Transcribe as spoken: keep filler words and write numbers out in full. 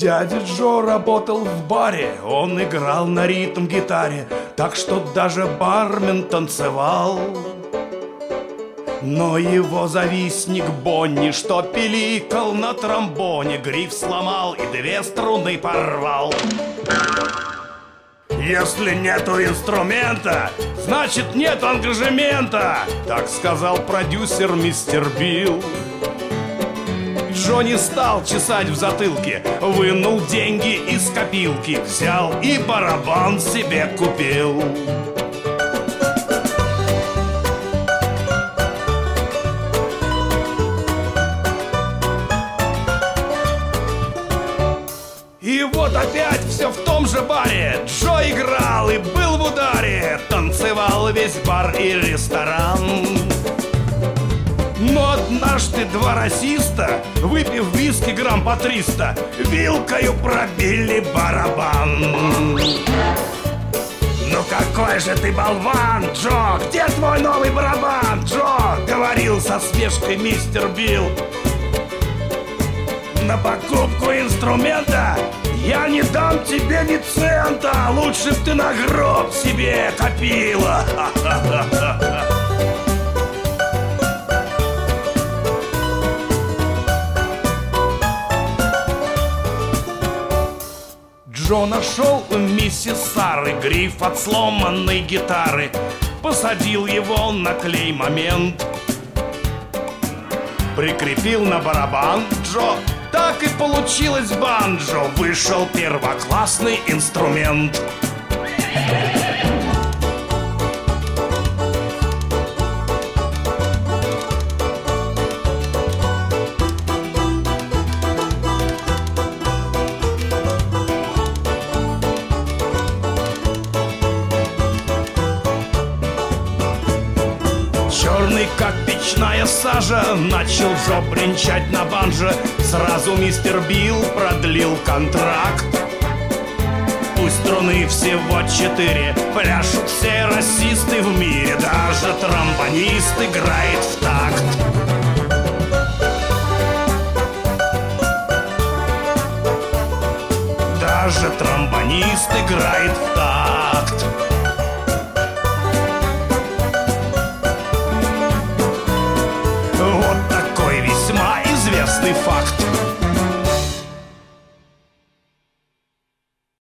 Дядя Джо работал в баре, он играл на ритм-гитаре, так что даже бармен танцевал. Но его завистник Бонни, что пиликал на тромбоне, гриф сломал и две струны порвал. Если нету инструмента, значит нет ангажемента, так сказал продюсер мистер Билл. Джо не стал чесать в затылке, вынул деньги из копилки, взял и барабан себе купил. И вот опять все в том же баре. Джо играл и был в ударе, танцевал весь бар и ресторан. Но однажды два расиста, выпив виски грамм по триста, вилкою пробили барабан. Ну какой же ты болван, Джо! Где твой новый барабан, Джо? Говорил со смешкой мистер Билл. На покупку инструмента я не дам тебе ни цента. Лучше б ты на гроб себе копила. Джо нашел у миссис Сары гриф от сломанной гитары, посадил его на клей-момент, прикрепил на барабан Джо. Так и получилось банджо, вышел первоклассный инструмент. Черный, как печная сажа, начал Джо бренчать на банджо. Сразу мистер Билл продлил контракт. Пусть струны всего четыре, пляшут все расисты в мире, даже тромбонист играет в такт. Даже тромбонист играет в такт. Вот такой весьма известный факт.